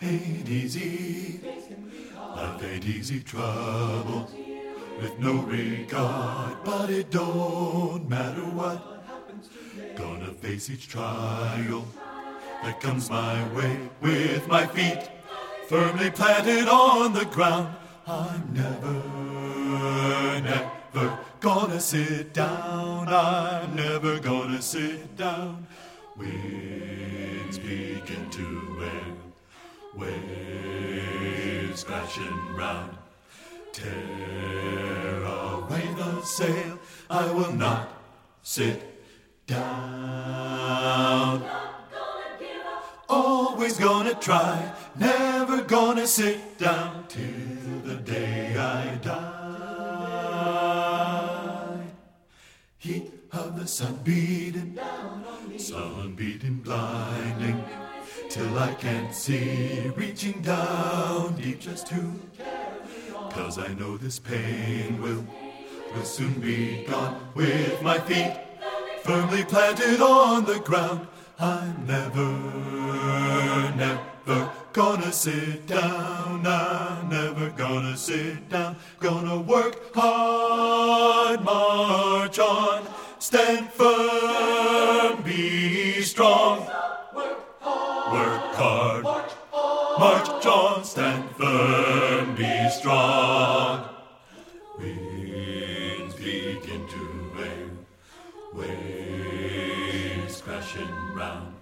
ain't easy. Life ain't easy, trouble with no regard. But it don't matter what. Gonna face each trial that comes my way with my feet firmly planted on the ground. I'm never gonna sit down. I'm never gonna sit down. Winds begin to wail, waves crashing round. Tear away the sail. I will not sit down. Always gonna try, never gonna sit down till the day I die. Heat of the sun beating blinding, till I can't see, reaching down deep just to, 'cause I know this pain will soon be gone. With my feet firmly planted on the ground, I'm never gonna sit down. I'm never gonna sit down. Gonna work hard, march on, stand firm, be strong. Work hard, march on, stand firm, be strong. Winds begin to wail, waves crashing round.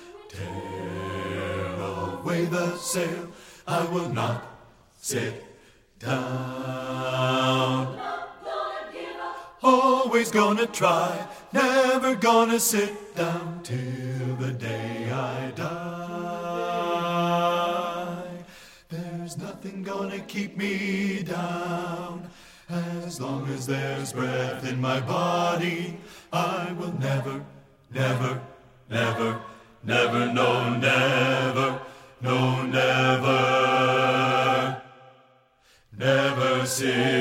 Tear away the sail. I will not sit down. Always gonna try, never gonna sit down till the day I die. There's nothing gonna keep me down. As long as there's breath in my body, I will never, no, never sit